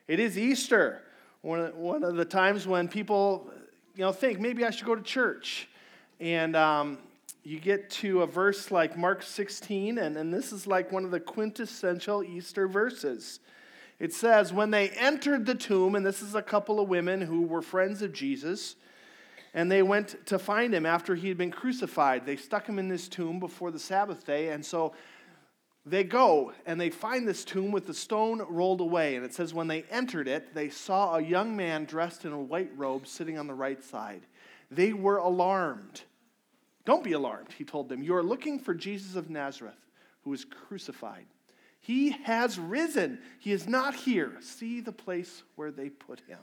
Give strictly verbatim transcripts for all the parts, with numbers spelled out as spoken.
It is Easter, one of, one of the times when people, you know, think, maybe I should go to church. And um, you get to a verse like Mark sixteen, and, and this is like one of the quintessential Easter verses. It says, when they entered the tomb, and this is a couple of women who were friends of Jesus, and they went to find him after he had been crucified. They stuck him in this tomb before the Sabbath day, and so they go and they find this tomb with the stone rolled away. And it says when they entered it, they saw a young man dressed in a white robe sitting on the right side. They were alarmed. Don't be alarmed, he told them. You are looking for Jesus of Nazareth, who was crucified. He has risen. He is not here. See the place where they put him.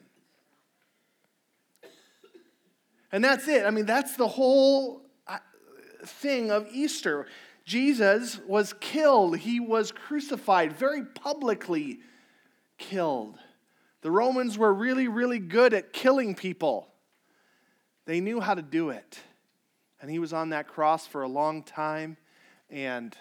And that's it. I mean, that's the whole thing of Easter. Jesus was killed. He was crucified, very publicly killed. The Romans were really, really good at killing people. They knew how to do it. And he was on that cross for a long time, and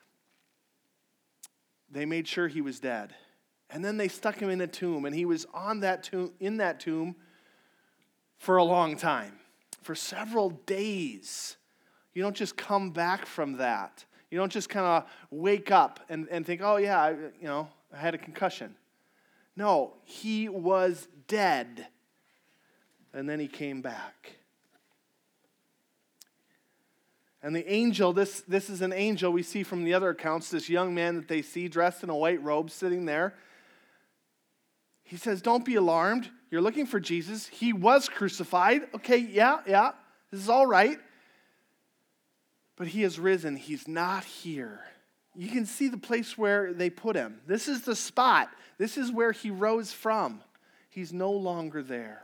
they made sure he was dead. And then they stuck him in a tomb, and he was on that tomb, in that tomb for a long time, for several days. You don't just come back from that. You don't just kind of wake up and, and think, oh yeah, I, you know, I had a concussion. No, he was dead. And then he came back. And the angel, this, this is an angel we see from the other accounts, this young man that they see dressed in a white robe sitting there. He says, don't be alarmed. You're looking for Jesus. He was crucified. Okay, yeah, yeah, this is all right. But he has risen. He's not here. You can see the place where they put him. This is the spot. This is where he rose from. He's no longer there.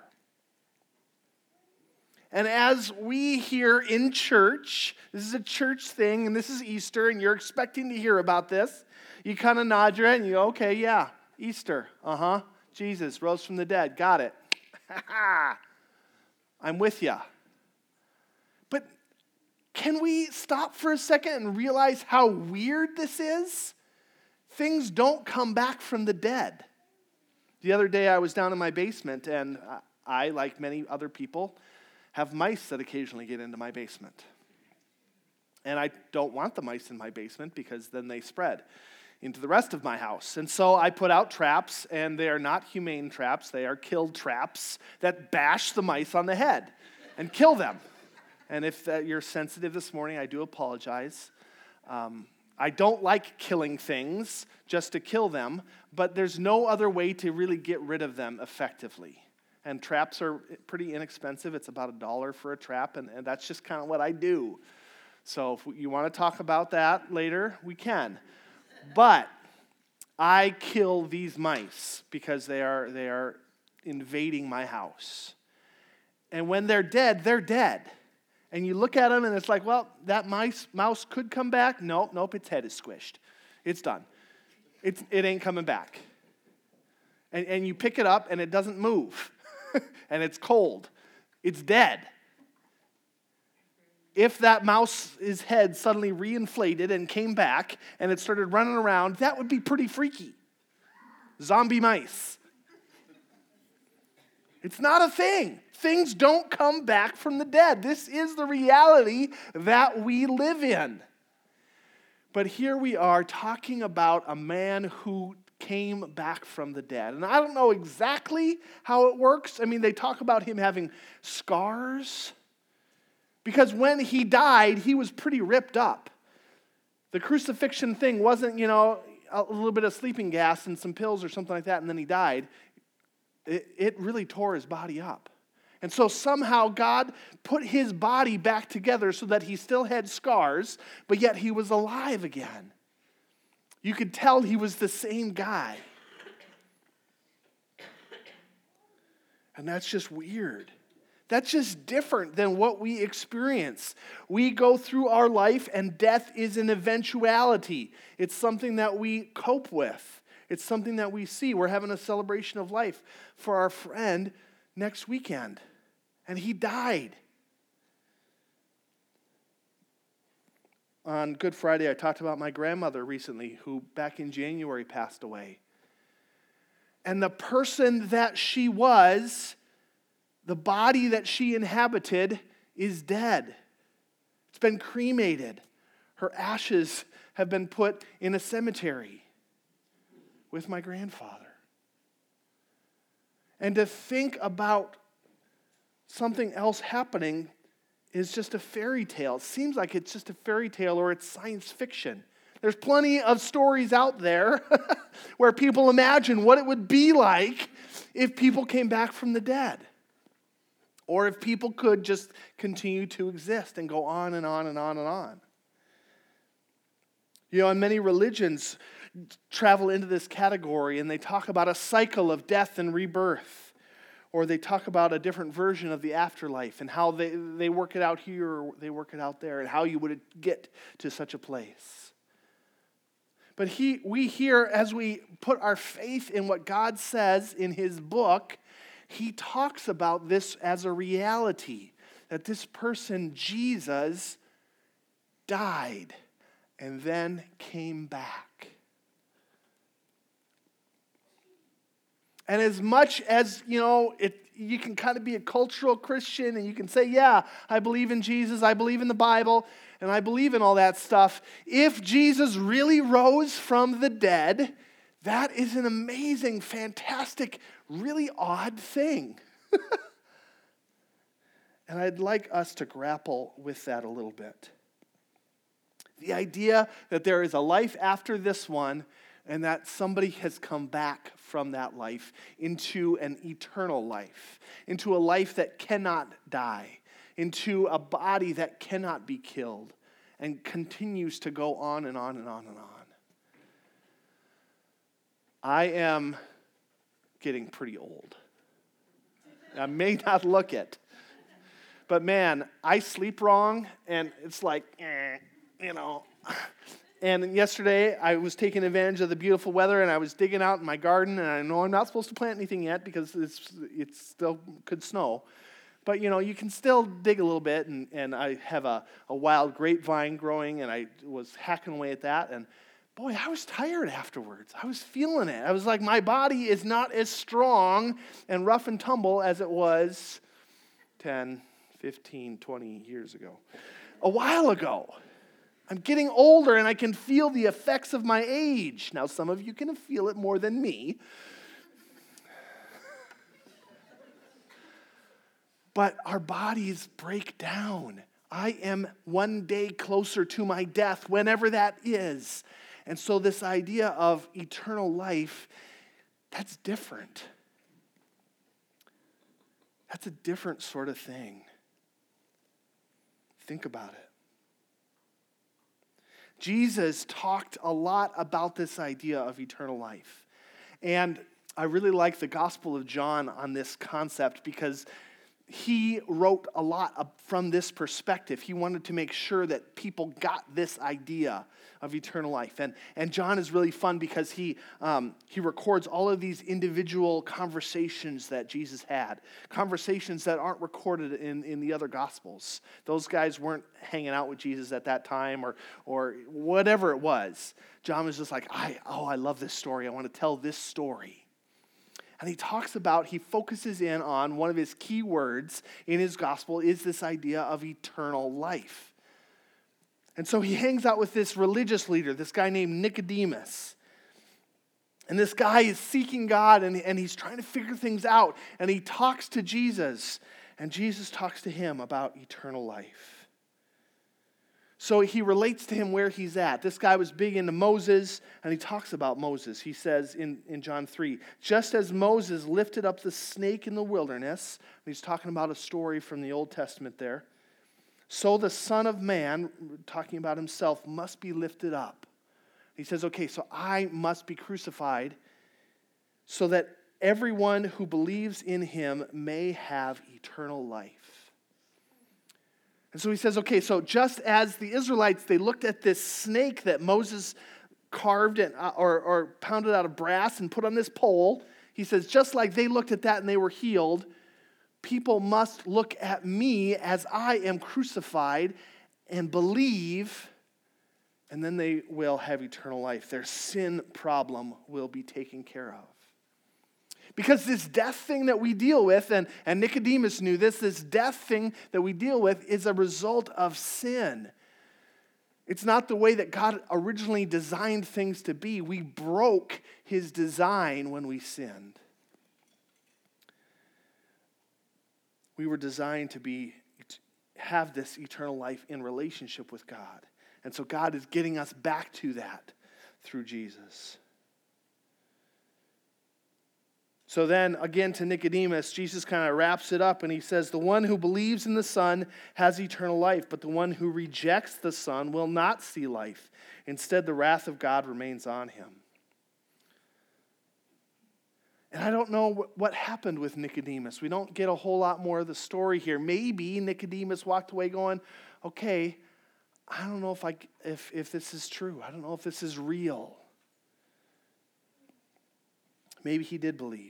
And as we hear in church, this is a church thing, and this is Easter, and you're expecting to hear about this, you kind of nod your head, and you go, okay, yeah, Easter, uh-huh, Jesus rose from the dead, got it. I'm with you. But can we stop for a second and realize how weird this is? Things don't come back from the dead. The other day I was down in my basement, and I, like many other people, have mice that occasionally get into my basement. And I don't want the mice in my basement because then they spread into the rest of my house. And so I put out traps, and they are not humane traps. They are kill traps that bash the mice on the head and kill them. And if uh, you're sensitive this morning, I do apologize. Um, I don't like killing things just to kill them, but there's no other way to really get rid of them effectively. And traps are pretty inexpensive. It's about a dollar for a trap, and, and that's just kind of what I do. So if you want to talk about that later, we can. But I kill these mice because they are they are invading my house. And when they're dead, they're dead. And you look at them, and it's like, well, that mice mouse could come back. Nope, nope, its head is squished. It's done. It's, it ain't coming back. And, and you pick it up, and it doesn't move. And it's cold. It's dead. If that mouse's head suddenly reinflated and came back and it started running around, that would be pretty freaky. Zombie mice. It's not a thing. Things don't come back from the dead. This is the reality that we live in. But here we are talking about a man who came back from the dead. And I don't know exactly how it works. I mean, they talk about him having scars. Because when he died, he was pretty ripped up. The crucifixion thing wasn't, you know, a little bit of sleeping gas and some pills or something like that, and then he died. It, it really tore his body up. And so somehow God put his body back together so that he still had scars, but yet he was alive again. You could tell he was the same guy. And that's just weird. That's just different than what we experience. We go through our life, and death is an eventuality. It's something that we cope with. It's something that we see. We're having a celebration of life for our friend next weekend, and he died. On Good Friday, I talked about my grandmother recently, who back in January passed away. And the person that she was, the body that she inhabited, is dead. It's been cremated. Her ashes have been put in a cemetery with my grandfather. And to think about something else happening is just a fairy tale. It seems like it's just a fairy tale or it's science fiction. There's plenty of stories out there where people imagine what it would be like if people came back from the dead. Or if people could just continue to exist and go on and on and on and on. You know, and many religions travel into this category and they talk about a cycle of death and rebirth. Or they talk about a different version of the afterlife and how they, they work it out here or they work it out there and how you would get to such a place. But he, we here, as we put our faith in what God says in his book, he talks about this as a reality, that this person, Jesus, died and then came back. And as much as, you know, it, you can kind of be a cultural Christian and you can say, yeah, I believe in Jesus, I believe in the Bible, and I believe in all that stuff. If Jesus really rose from the dead, that is an amazing, fantastic, really odd thing. And I'd like us to grapple with that a little bit. The idea that there is a life after this one and that somebody has come back from that life into an eternal life, into a life that cannot die, into a body that cannot be killed, and continues to go on and on and on and on. I am getting pretty old. I may not look it, but man, I sleep wrong, and it's like, eh, you know. And yesterday, I was taking advantage of the beautiful weather, and I was digging out in my garden, and I know I'm not supposed to plant anything yet because it's it still could snow. But, you know, you can still dig a little bit, and, and I have a, a wild grapevine growing, and I was hacking away at that, and boy, I was tired afterwards. I was feeling it. I was like, my body is not as strong and rough and tumble as it was ten, fifteen, twenty years ago. A while ago. I'm getting older and I can feel the effects of my age. Now, some of you can feel it more than me. But our bodies break down. I am one day closer to my death, whenever that is. And so this idea of eternal life, that's different. That's a different sort of thing. Think about it. Jesus talked a lot about this idea of eternal life. And I really like the Gospel of John on this concept because he wrote a lot from this perspective. He wanted to make sure that people got this idea of eternal life. And, and John is really fun because he, um, he records all of these individual conversations that Jesus had, conversations that aren't recorded in, in the other Gospels. Those guys weren't hanging out with Jesus at that time or, or whatever it was. John was just like, I, oh, I love this story. I want to tell this story. And he talks about, he focuses in on one of his key words in his gospel is this idea of eternal life. And so he hangs out with this religious leader, this guy named Nicodemus. And this guy is seeking God and, and he's trying to figure things out. And he talks to Jesus. And Jesus talks to him about eternal life. So he relates to him where he's at. This guy was big into Moses, and he talks about Moses. He says in, in John three, just as Moses lifted up the snake in the wilderness, and he's talking about a story from the Old Testament there, so the Son of Man, talking about himself, must be lifted up. He says, okay, so I must be crucified so that everyone who believes in him may have eternal life. And so he says, okay, so just as the Israelites, they looked at this snake that Moses carved and, uh, or, or pounded out of brass and put on this pole, he says, just like they looked at that and they were healed, people must look at me as I am crucified and believe, and then they will have eternal life. Their sin problem will be taken care of. Because this death thing that we deal with, and, and Nicodemus knew this, this death thing that we deal with is a result of sin. It's not the way that God originally designed things to be. We broke his design when we sinned. We were designed to be have this eternal life in relationship with God. And so God is getting us back to that through Jesus. So then, again, to Nicodemus, Jesus kind of wraps it up and he says, the one who believes in the Son has eternal life, but the one who rejects the Son will not see life. Instead, the wrath of God remains on him. And I don't know what happened with Nicodemus. We don't get a whole lot more of the story here. Maybe Nicodemus walked away going, okay, I don't know if I if if this is true. I don't know if this is real. Maybe he did believe.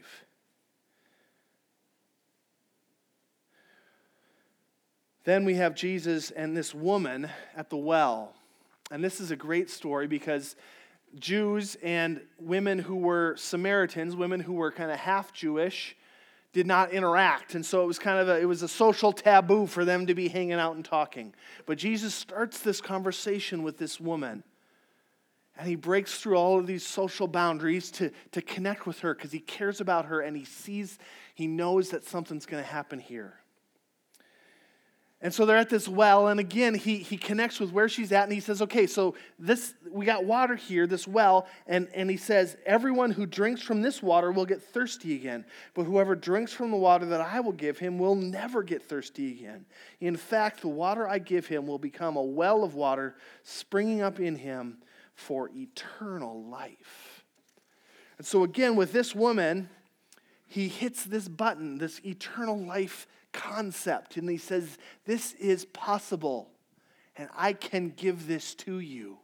Then we have Jesus and this woman at the well. And this is a great story because Jews and women who were Samaritans, women who were kind of half Jewish, did not interact. And so it was kind of a, it was a social taboo for them to be hanging out and talking. But Jesus starts this conversation with this woman. And he breaks through all of these social boundaries to, to connect with her because he cares about her and he sees, he knows that something's going to happen here. And so they're at this well, and again, he, he connects with where she's at, and he says, okay, so this we got water here, this well, and, and he says, everyone who drinks from this water will get thirsty again, but whoever drinks from the water that I will give him will never get thirsty again. In fact, the water I give him will become a well of water springing up in him for eternal life. And so again, with this woman, he hits this button, this eternal life concept, and he says, this is possible, and I can give this to you.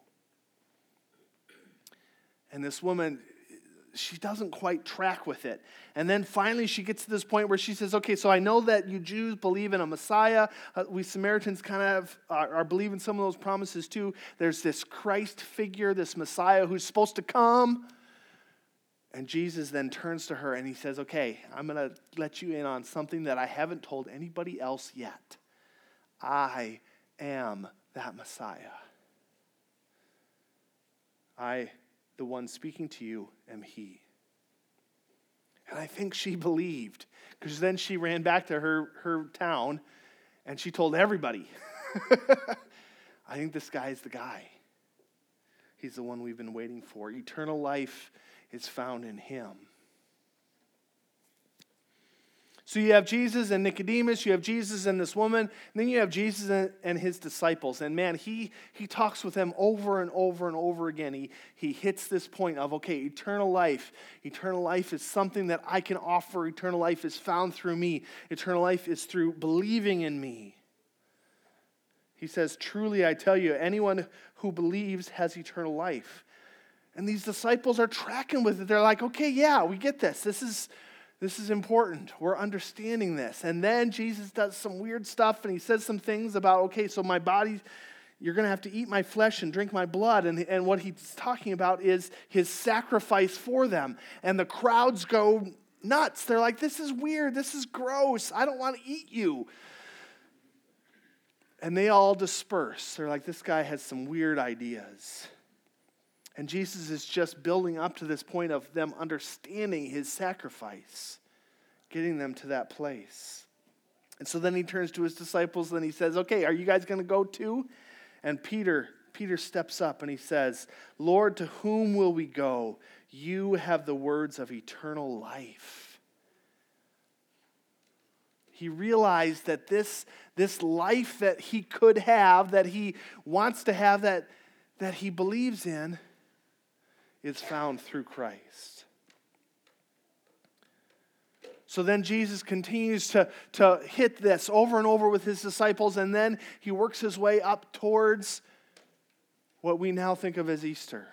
And this woman, she doesn't quite track with it. And then finally she gets to this point where she says, okay, so I know that you Jews believe in a Messiah. Uh, we Samaritans kind of are, are believing some of those promises too. There's this Christ figure, this Messiah who's supposed to come. And Jesus then turns to her and he says, okay, I'm going to let you in on something that I haven't told anybody else yet. I am that Messiah. I, the one speaking to you, am he. And I think she believed, because then she ran back to her, her town and she told everybody, I think this guy is the guy. He's the one we've been waiting for. Eternal life is found in him. So you have Jesus and Nicodemus, you have Jesus and this woman, and then you have Jesus and, and his disciples. And man, he he talks with them over and over and over again. He, he hits this point of, okay, eternal life. Eternal life is something that I can offer. Eternal life is found through me. Eternal life is through believing in me. He says, truly I tell you, anyone who believes has eternal life. And these disciples are tracking with it. They're like, okay, yeah, we get this. This is this is important. We're understanding this. And then Jesus does some weird stuff, and he says some things about, okay, so my body, you're going to have to eat my flesh and drink my blood. And, and what he's talking about is his sacrifice for them. And the crowds go nuts. They're like, this is weird. This is gross. I don't want to eat you. And they all disperse. They're like, this guy has some weird ideas. And Jesus is just building up to this point of them understanding his sacrifice, getting them to that place. And so then he turns to his disciples and he says, okay, are you guys going to go too? And Peter, Peter steps up and he says, Lord, to whom will we go? You have the words of eternal life. He realized that this, this life that he could have, that he wants to have, that, that he believes in, is found through Christ. So then Jesus continues to, to hit this over and over with his disciples, and then he works his way up towards what we now think of as Easter.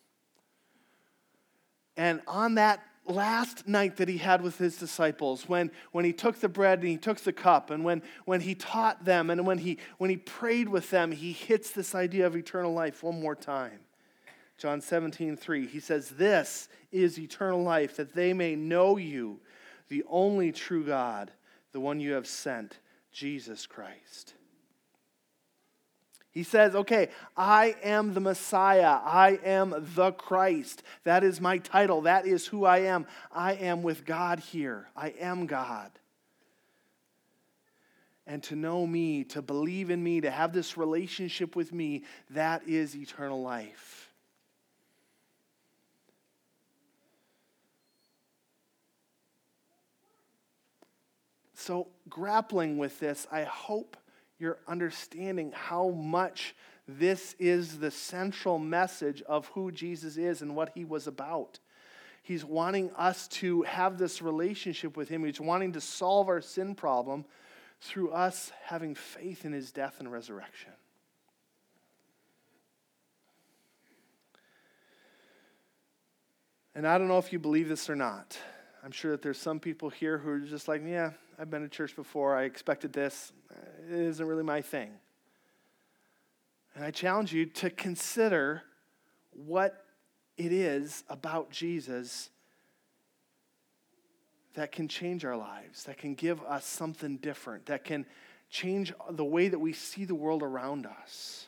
And on that last night that he had with his disciples, when, when he took the bread and he took the cup, and when, when he taught them, and when he, when he prayed with them, he hits this idea of eternal life one more time. John seventeen three, he says, "This is eternal life, that they may know you, the only true God, the one you have sent, Jesus Christ." He says, okay, I am the Messiah. I am the Christ. That is my title. That is who I am. I am with God here. I am God. And to know me, to believe in me, to have this relationship with me, that is eternal life. So, grappling with this, I hope you're understanding how much this is the central message of who Jesus is and what he was about. He's wanting us to have this relationship with him. He's wanting to solve our sin problem through us having faith in his death and resurrection. And I don't know if you believe this or not. I'm sure that there's some people here who are just like, yeah, I've been to church before. I expected this. It isn't really my thing. And I challenge you to consider what it is about Jesus that can change our lives, that can give us something different, that can change the way that we see the world around us.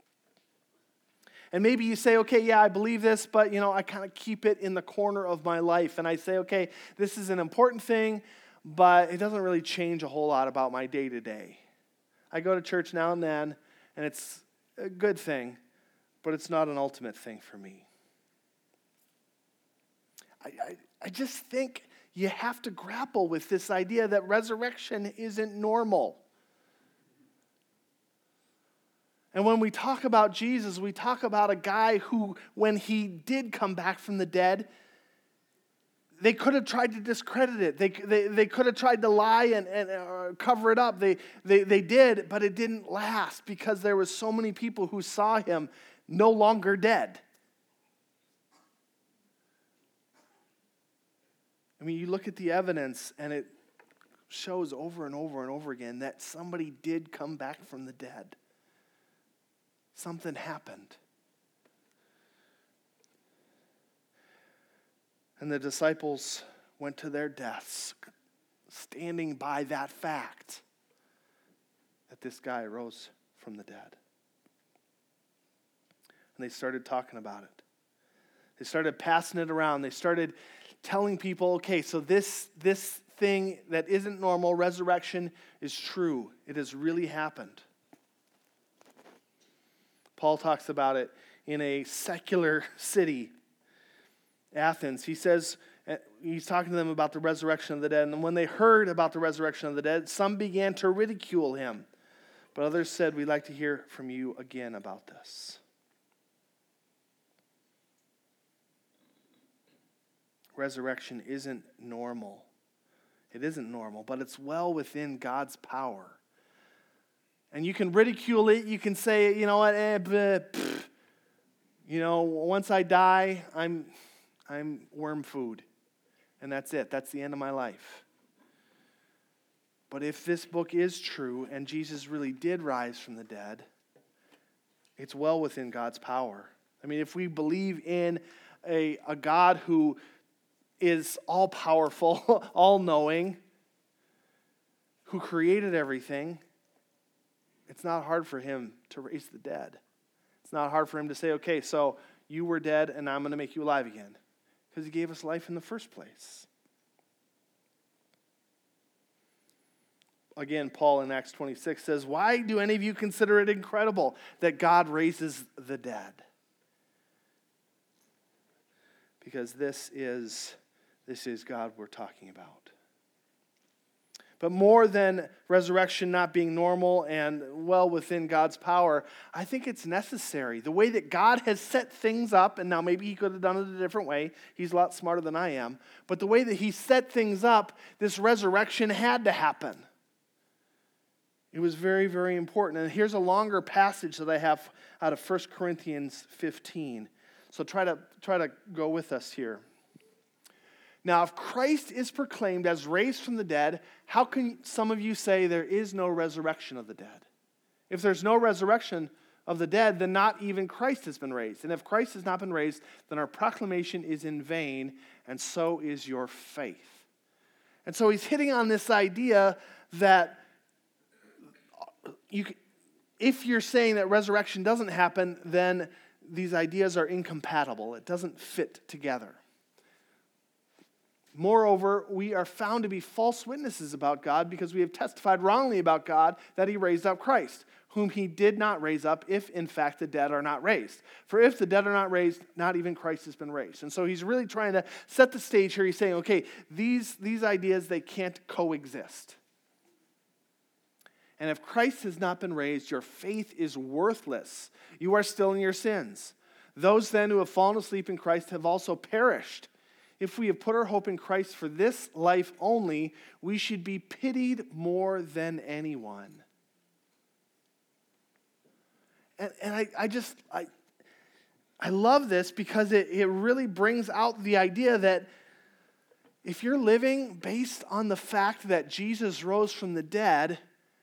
And maybe you say, okay, yeah, I believe this, but, you know, I kind of keep it in the corner of my life. And I say, okay, this is an important thing, but it doesn't really change a whole lot about my day-to-day. I go to church now and then, and it's a good thing, but it's not an ultimate thing for me. I, I, I just think you have to grapple with this idea that resurrection isn't normal. And when we talk about Jesus, we talk about a guy who, when he did come back from the dead, they could have tried to discredit it. They, they, they could have tried to lie and, and uh, cover it up. They, they, they did, but it didn't last because there was so many people who saw him no longer dead. I mean, you look at the evidence and it shows over and over and over again that somebody did come back from the dead. Something happened. And the disciples went to their deaths, standing by that fact that this guy rose from the dead. And they started talking about it. They started passing it around. They started telling people, okay, so this, this thing that isn't normal, resurrection, is true. It has really happened. Paul talks about it in a secular city, Athens. He says, he's talking to them about the resurrection of the dead. And when they heard about the resurrection of the dead, some began to ridicule him. But others said, we'd like to hear from you again about this. Resurrection isn't normal. It isn't normal, but it's well within God's power. And you can ridicule it. You can say, you know what, eh, bleh, pff, you know, once I die, I'm, I'm worm food. And that's it. That's the end of my life. But if this book is true and Jesus really did rise from the dead, it's well within God's power. I mean, if we believe in a, a God who is all-powerful, all-knowing, who created everything, it's not hard for him to raise the dead. It's not hard for him to say, okay, so you were dead and I'm going to make you alive again. Because he gave us life in the first place. Again, Paul in Acts twenty-six says, why do any of you consider it incredible that God raises the dead? Because this is, this is God we're talking about. But more than resurrection not being normal and well within God's power, I think it's necessary. The way that God has set things up, and now maybe he could have done it a different way. He's a lot smarter than I am. But the way that he set things up, this resurrection had to happen. It was very, very important. And here's a longer passage that I have out of First Corinthians fifteen. So try to, try to go with us here. Now, if Christ is proclaimed as raised from the dead, how can some of you say there is no resurrection of the dead? If there's no resurrection of the dead, then not even Christ has been raised. And if Christ has not been raised, then our proclamation is in vain, and so is your faith. And so he's hitting on this idea that you, if you're saying that resurrection doesn't happen, then these ideas are incompatible. It doesn't fit together. Moreover, we are found to be false witnesses about God because we have testified wrongly about God that he raised up Christ, whom he did not raise up, if in fact the dead are not raised. For if the dead are not raised, not even Christ has been raised. And so he's really trying to set the stage here. He's saying, okay, these, these ideas, they can't coexist. And if Christ has not been raised, your faith is worthless. You are still in your sins. Those then who have fallen asleep in Christ have also perished. If we have put our hope in Christ for this life only, we should be pitied more than anyone. And, and I, I just, I, I love this because it, it really brings out the idea that if you're living based on the fact that Jesus rose from the dead,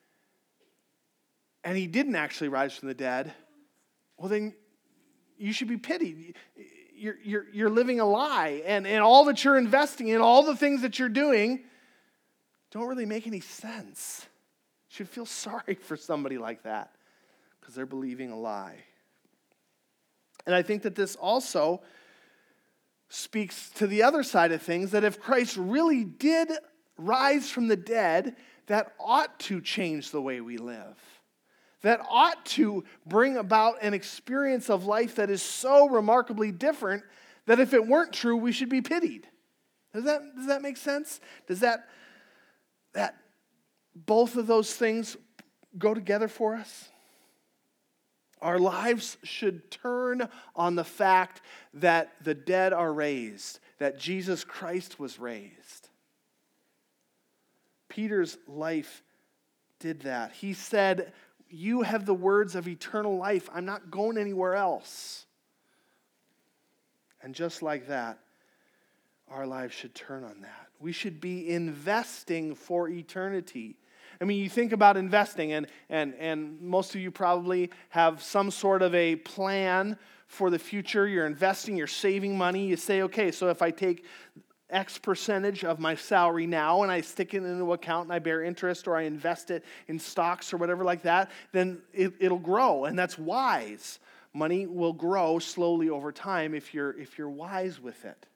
and he didn't actually rise from the dead, well then you should be pitied. You're, you're, you're living a lie, and, and all that you're investing in, all the things that you're doing, don't really make any sense. You should feel sorry for somebody like that because they're believing a lie. And I think that this also speaks to the other side of things, that if Christ really did rise from the dead, that ought to change the way we live. That ought to bring about an experience of life that is so remarkably different that if it weren't true, we should be pitied. Does that, does that make sense? Does that, that both of those things go together for us? Our lives should turn on the fact that the dead are raised, that Jesus Christ was raised. Peter's life did that. He said, you have the words of eternal life. I'm not going anywhere else. And just like that, our lives should turn on that. We should be investing for eternity. I mean, you think about investing, and, and, and most of you probably have some sort of a plan for the future. You're investing, you're saving money. You say, okay, so if I take X percentage of my salary now and I stick it into an account and I bear interest, or I invest it in stocks or whatever like that, then it, it'll grow, and that's wise. Money will grow slowly over time if you're if you're wise with it.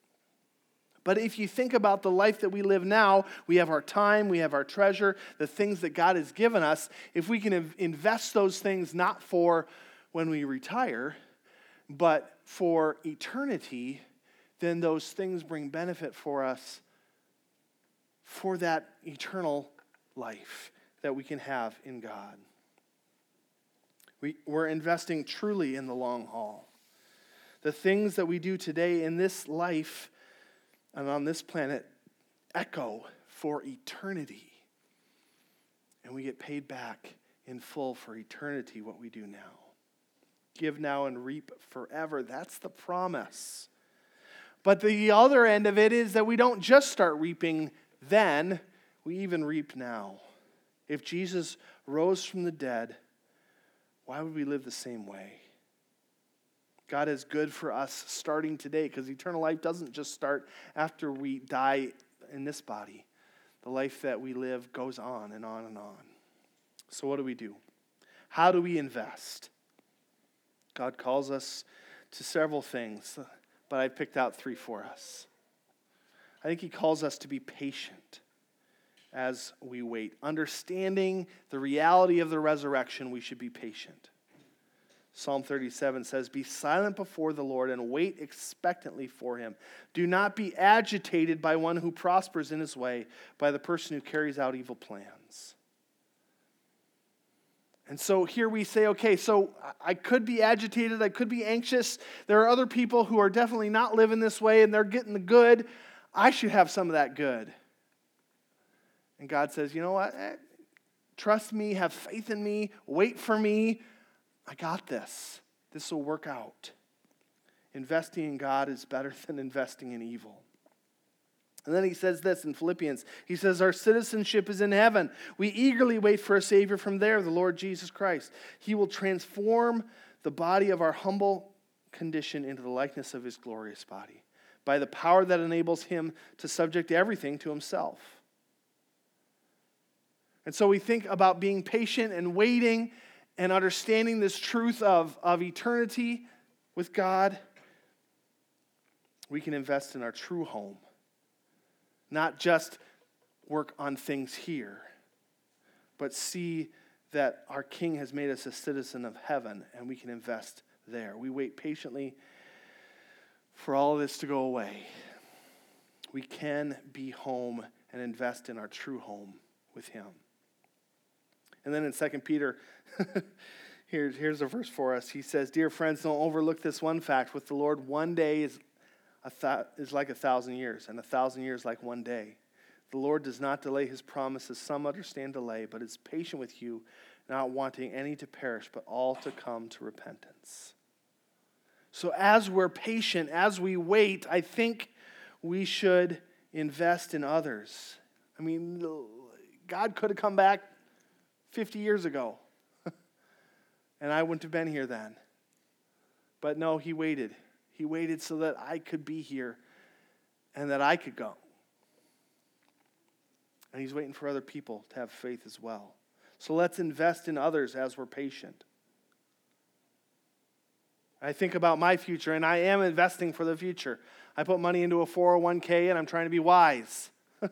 But if you think about the life that we live now, we have our time, we have our treasure, the things that God has given us. If we can invest those things not for when we retire, but for eternity, then those things bring benefit for us for that eternal life that we can have in God. We, we're investing truly in the long haul. The things that we do today in this life and on this planet echo for eternity. And we get paid back in full for eternity what we do now. Give now and reap forever. That's the promise. But the other end of it is that we don't just start reaping then, we even reap now. If Jesus rose from the dead, why would we live the same way? God is good for us starting today, because eternal life doesn't just start after we die in this body. The life that we live goes on and on and on. So what do we do? How do we invest? God calls us to several things, but I picked out three for us. I think he calls us to be patient as we wait. Understanding the reality of the resurrection, we should be patient. Psalm thirty-seven says, be silent before the Lord and wait expectantly for him. Do not be agitated by one who prospers in his way, by the person who carries out evil plans. And so here we say, okay, so I could be agitated, I could be anxious. There are other people who are definitely not living this way and they're getting the good. I should have some of that good. And God says, you know what? Trust me, have faith in me, wait for me. I got this. This will work out. Investing in God is better than investing in evil. And then he says this in Philippians. He says, our citizenship is in heaven. We eagerly wait for a Savior from there, the Lord Jesus Christ. He will transform the body of our humble condition into the likeness of his glorious body by the power that enables him to subject everything to himself. And so we think about being patient and waiting and understanding this truth of, of eternity with God. We can invest in our true home. Not just work on things here, but see that our King has made us a citizen of heaven and we can invest there. We wait patiently for all of this to go away. We can be home and invest in our true home with him. And then in Second Peter, here's, here's a verse for us. He says, dear friends, don't overlook this one fact. With the Lord, one day is A th- is like a thousand years, and a thousand years like one day. The Lord does not delay his promises. Some understand delay, but is patient with you, not wanting any to perish, but all to come to repentance. So as we're patient, as we wait, I think we should invest in others. I mean, God could have come back fifty years ago, and I wouldn't have been here then. But no, he waited. He waited so that I could be here and that I could go. And he's waiting for other people to have faith as well. So let's invest in others as we're patient. I think about my future, and I am investing for the future. I put money into a four oh one k, and I'm trying to be wise.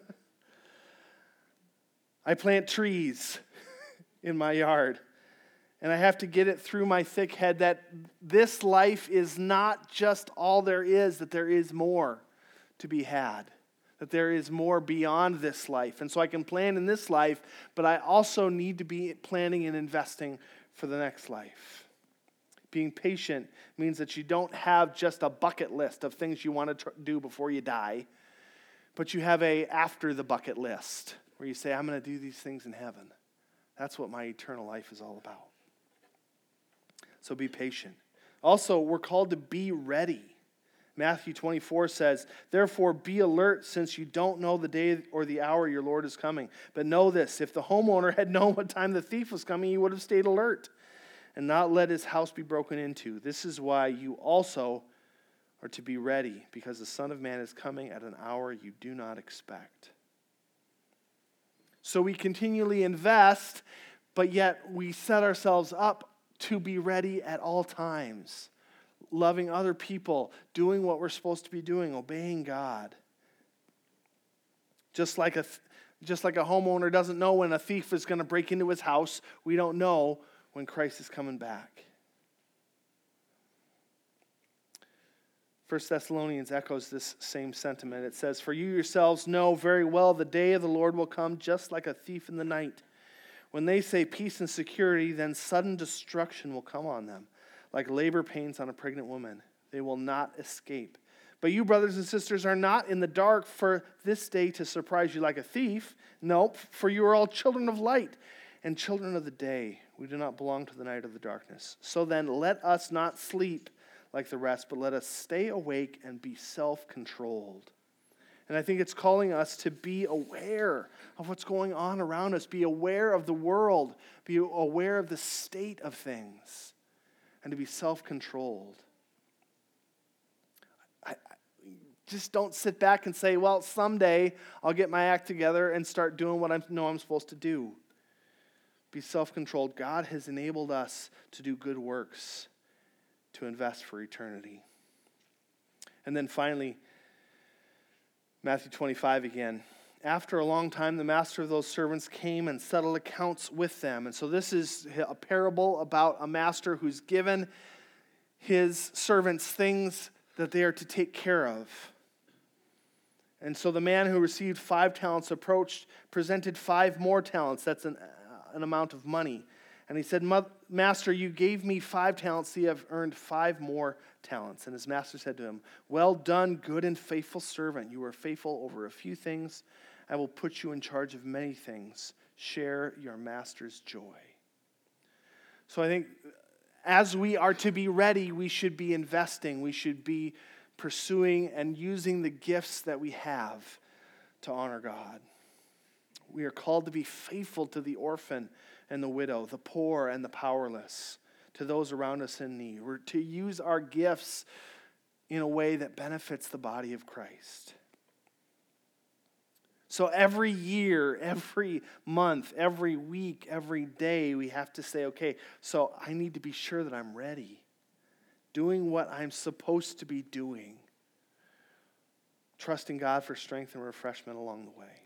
I plant trees in my yard. And I have to get it through my thick head that this life is not just all there is, that there is more to be had. That there is more beyond this life. And so I can plan in this life, but I also need to be planning and investing for the next life. Being patient means that you don't have just a bucket list of things you want to tr- do before you die, but you have a after the bucket list where you say, I'm going to do these things in heaven. That's what my eternal life is all about. So be patient. Also, we're called to be ready. Matthew twenty-four says, therefore be alert, since you don't know the day or the hour your Lord is coming. But know this, if the homeowner had known what time the thief was coming, he would have stayed alert and not let his house be broken into. This is why you also are to be ready, because the Son of Man is coming at an hour you do not expect. So we continually invest, but yet we set ourselves up to be ready at all times, loving other people, doing what we're supposed to be doing, obeying God. Just like a, just like a homeowner doesn't know when a thief is going to break into his house, we don't know when Christ is coming back. First Thessalonians echoes this same sentiment. It says, for you yourselves know very well the day of the Lord will come just like a thief in the night. When they say peace and security, then sudden destruction will come on them, like labor pains on a pregnant woman. They will not escape. But you, brothers and sisters, are not in the dark for this day to surprise you like a thief. Nope, for you are all children of light and children of the day. We do not belong to the night or the darkness. So then let us not sleep like the rest, but let us stay awake and be self-controlled. And I think it's calling us to be aware of what's going on around us, be aware of the world, be aware of the state of things, and to be self-controlled. I, I, just don't sit back and say, well, someday I'll get my act together and start doing what I know I'm supposed to do. Be self-controlled. God has enabled us to do good works, to invest for eternity. And then finally, Matthew twenty-five again. After a long time, the master of those servants came and settled accounts with them. And so this is a parable about a master who's given his servants things that they are to take care of. And so the man who received five talents approached, presented five more talents. That's an, uh, an amount of money. And he said, Master, you gave me five talents, so you have earned five more talents. And his master said to him, well done, good and faithful servant. You were faithful over a few things. I will put you in charge of many things. Share your master's joy. So I think as we are to be ready, we should be investing. We should be pursuing and using the gifts that we have to honor God. We are called to be faithful to the orphan and the widow, the poor and the powerless, to those around us in need. We're to use our gifts in a way that benefits the body of Christ. So every year, every month, every week, every day, we have to say, okay, so I need to be sure that I'm ready, doing what I'm supposed to be doing, trusting God for strength and refreshment along the way.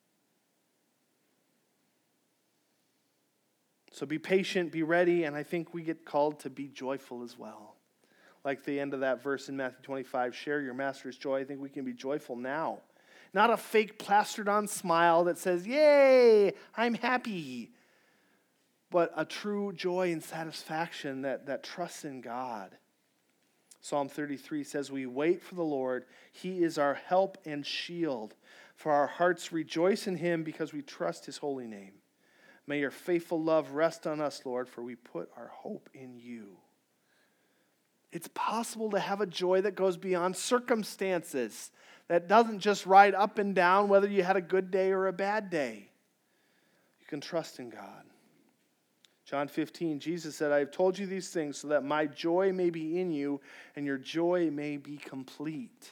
So be patient, be ready, and I think we get called to be joyful as well. Like the end of that verse in Matthew twenty-five, share your master's joy. I think we can be joyful now. Not a fake plastered on smile that says, yay, I'm happy. But a true joy and satisfaction that, that trusts in God. Psalm thirty-three says, we wait for the Lord. He is our help and shield. For our hearts rejoice in him because we trust his holy name. May your faithful love rest on us, Lord, for we put our hope in you. It's possible to have a joy that goes beyond circumstances, that doesn't just ride up and down whether you had a good day or a bad day. You can trust in God. John fifteen, Jesus said, I have told you these things so that my joy may be in you and your joy may be complete.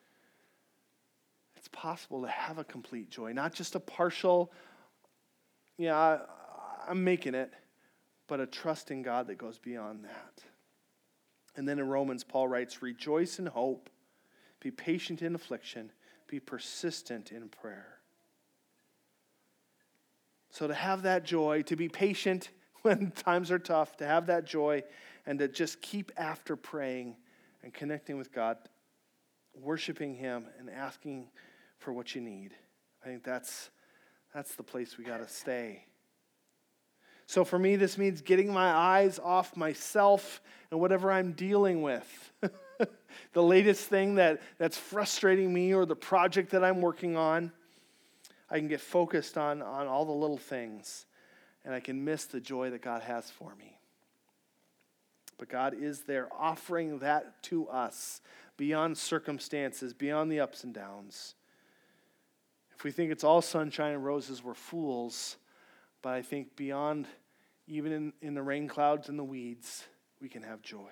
It's possible to have a complete joy, not just a partial, yeah, I, I'm making it, but a trust in God that goes beyond that. And then in Romans, Paul writes, rejoice in hope, be patient in affliction, be persistent in prayer. So to have that joy, to be patient when times are tough, to have that joy, and to just keep after praying and connecting with God, worshiping him and asking for what you need. I think that's that's the place we got to stay. So for me, this means getting my eyes off myself and whatever I'm dealing with. The latest thing that, that's frustrating me or the project that I'm working on, I can get focused on, on all the little things, and I can miss the joy that God has for me. But God is there offering that to us beyond circumstances, beyond the ups and downs. If we think it's all sunshine and roses, we're fools. But I think beyond, even in, in the rain clouds and the weeds, we can have joy.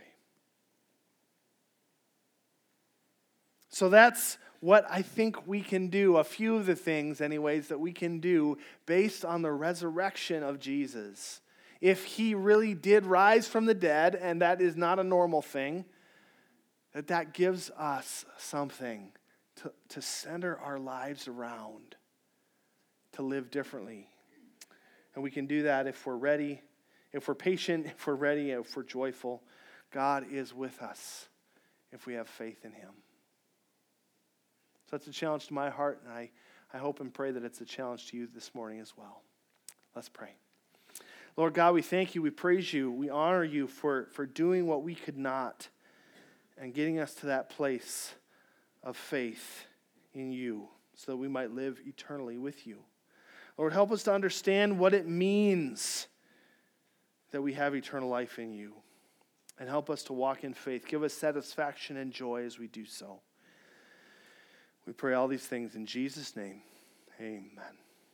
So that's what I think we can do, a few of the things anyways that we can do based on the resurrection of Jesus. If he really did rise from the dead, and that is not a normal thing, that that gives us something to, to center our lives around, to live differently. And we can do that if we're ready, if we're patient, if we're ready, if we're joyful. God is with us if we have faith in him. So that's a challenge to my heart, and I, I hope and pray that it's a challenge to you this morning as well. Let's pray. Lord God, we thank you, we praise you, we honor you for, for doing what we could not and getting us to that place of faith in you so that we might live eternally with you. Lord, help us to understand what it means that we have eternal life in you, and help us to walk in faith. Give us satisfaction and joy as we do so. We pray all these things in Jesus' name. Amen.